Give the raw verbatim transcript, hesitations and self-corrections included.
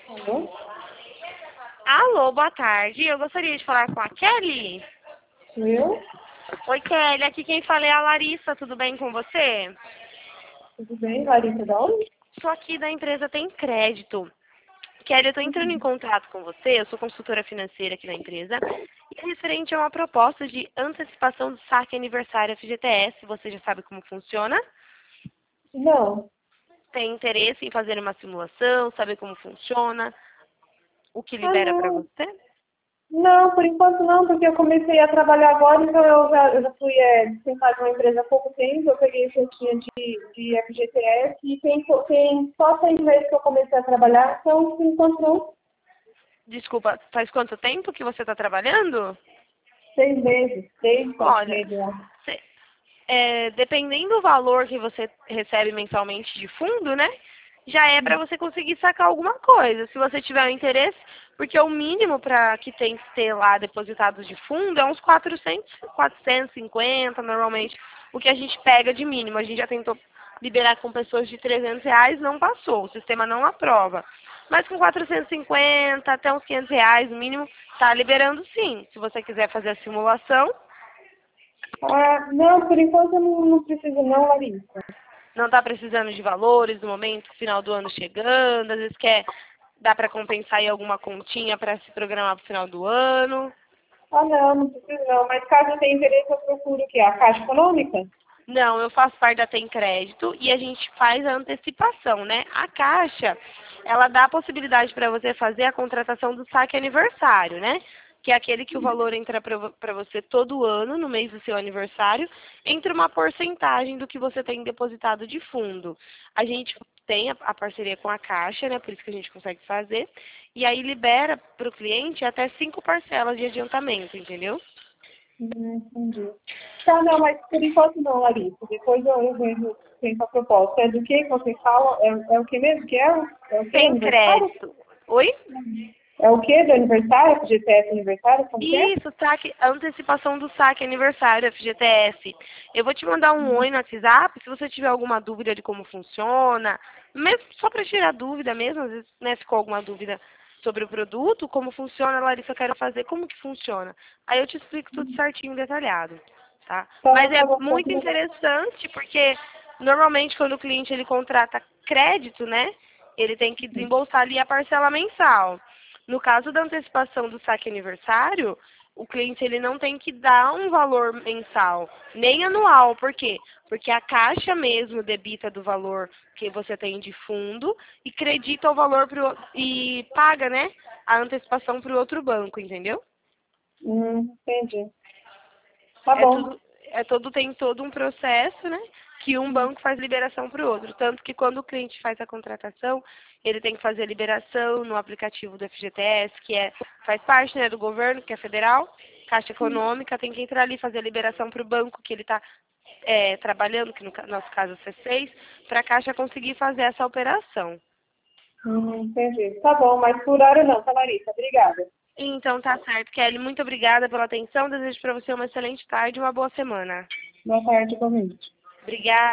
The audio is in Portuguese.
Alô? Alô, boa tarde. Eu gostaria de falar com a Kelly. Sou eu? Oi, Kelly. Aqui quem fala é a Larissa. Tudo bem com você? Tudo bem? Larissa da onde? Sou aqui da empresa Tem Crédito. Kelly, eu estou entrando em contato com você. Eu sou consultora financeira aqui da empresa. E é referente a uma proposta de antecipação do saque aniversário F G T S. Você já sabe como funciona? Não. Tem interesse em fazer uma simulação, saber como funciona, o que Ah, libera para não. você? Não, por enquanto não, porque eu comecei a trabalhar agora, então eu já, eu já fui é, dispensada de uma empresa há pouco tempo, eu peguei esse tinha de, de F G T S e tem, tem só seis meses que eu comecei a trabalhar, então por enquanto não, Desculpa, faz quanto tempo que você está trabalhando? seis meses, seis, sete Olha, meses lá. cê- é, dependendo do valor que você recebe mensalmente de fundo, né? Já é para você conseguir sacar alguma coisa. Se você tiver um interesse, porque o mínimo para que tem que ter lá depositado de fundo é uns quatrocentos, quatrocentos e cinquenta normalmente. O que a gente pega de mínimo. A gente já tentou liberar com pessoas de trezentos reais, não passou. O sistema não aprova. Mas com quatrocentos e cinquenta até uns quinhentos reais, o mínimo, tá liberando sim. Se você quiser fazer a simulação, Ah, não, por enquanto eu não, não preciso não, Larissa. não está precisando de valores no momento, final do ano chegando, às vezes quer, dá para compensar aí alguma continha para se programar para o final do ano. Ah, não, não preciso não, mas caso eu tenha interesse eu procuro o quê? A Caixa Econômica? Não, eu faço parte da Tem Crédito e a gente faz a antecipação, né? A Caixa, ela dá a possibilidade para você fazer a contratação do saque aniversário, né? Que é aquele que o valor entra para você todo ano, no mês do seu aniversário, entre uma porcentagem do que você tem depositado de fundo. A gente tem a, a parceria com a Caixa, né? Por isso que a gente consegue fazer. E aí libera para o cliente até cinco parcelas de adiantamento, entendeu? Hum, entendi. Tá, não, mas por enquanto não, Larissa. Depois eu, eu vejo sempre a proposta. É do que que você fala? É, é o que mesmo que é? É o que? Tem Aniversário? crédito. Oi? É o que do aniversário? F G T S aniversário? Como que é? Isso, saque, antecipação do saque aniversário F G T S. Eu vou te mandar um oi no WhatsApp, se você tiver alguma dúvida de como funciona, mesmo só para tirar dúvida mesmo, às vezes né, ficou alguma dúvida sobre o produto, como funciona, Larissa, eu quero fazer, como que funciona. Aí eu te explico tudo certinho, detalhado, tá? Tá, Mas tá é bom, pode muito mandar. interessante, porque normalmente quando o cliente ele contrata crédito, né, ele tem que desembolsar ali a parcela mensal. No caso da antecipação do saque aniversário, o cliente ele não tem que dar um valor mensal, nem anual. Por quê? Porque a Caixa mesmo debita do valor que você tem de fundo e credita o valor pro, e paga, né, a antecipação para o outro banco, entendeu? Hum, entendi. Tá É bom. tudo, é todo, tem todo um processo, né? Que um banco faz liberação para o outro. Tanto que quando o cliente faz a contratação, ele tem que fazer a liberação no aplicativo do F G T S, que é, faz parte né, do governo, que é federal, Caixa Econômica, tem que entrar ali e fazer a liberação para o banco que ele está é, trabalhando, que no ca- nosso caso é o C seis, para a Caixa conseguir fazer essa operação. Hum, entendi. Tá bom, mas por hora não, tá, Larissa? Obrigada. Então tá certo, Kelly. Muito obrigada pela atenção. Desejo para você uma excelente tarde e uma boa semana. Boa tarde, igualmente. Obrigada.